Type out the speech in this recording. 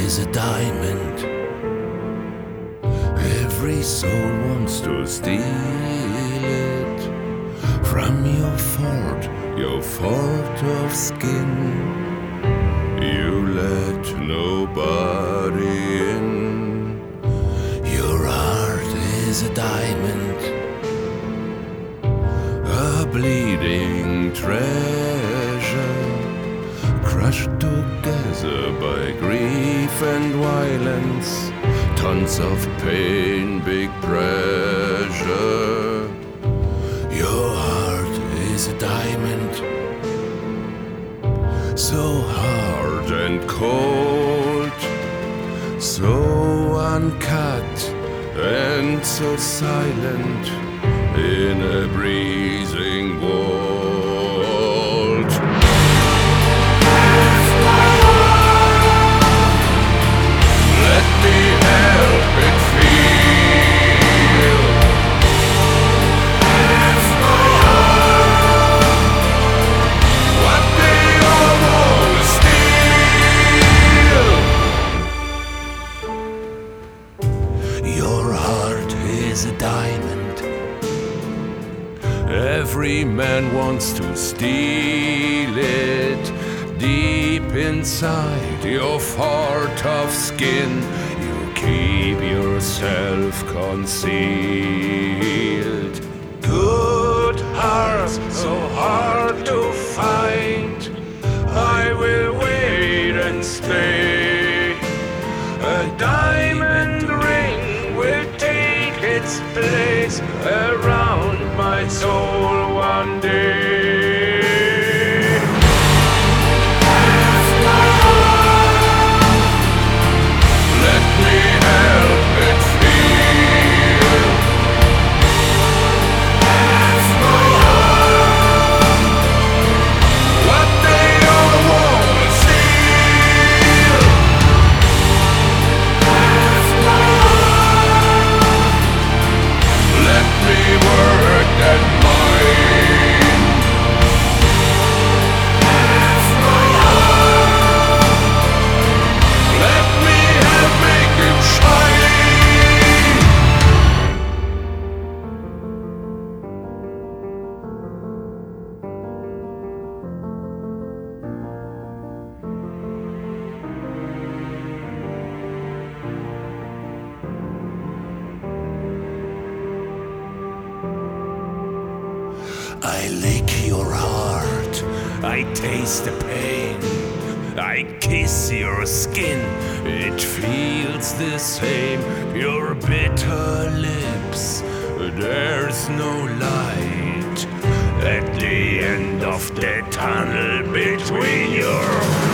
is a diamond. Every soul wants to steal it from your fort of skin. You let nobody in. Your heart is a diamond, a bleeding treasure, crushed together by grief and violence. Tons of pain, big pressure. Your heart is a diamond, so hard and cold, so uncut and so silent in a breathing world. Let me help it feel. What they all want to steal. Your heart is a diamond. Every man wants to steal it. Deep inside your heart of skin, you keep yourself concealed. Good hearts, so hard to find. I will wait and stay. A diamond ring will take its place around my soul one day. I lick your heart, I taste the pain, I kiss your skin, it feels the same. Your bitter lips, there's no light at the end of the tunnel between your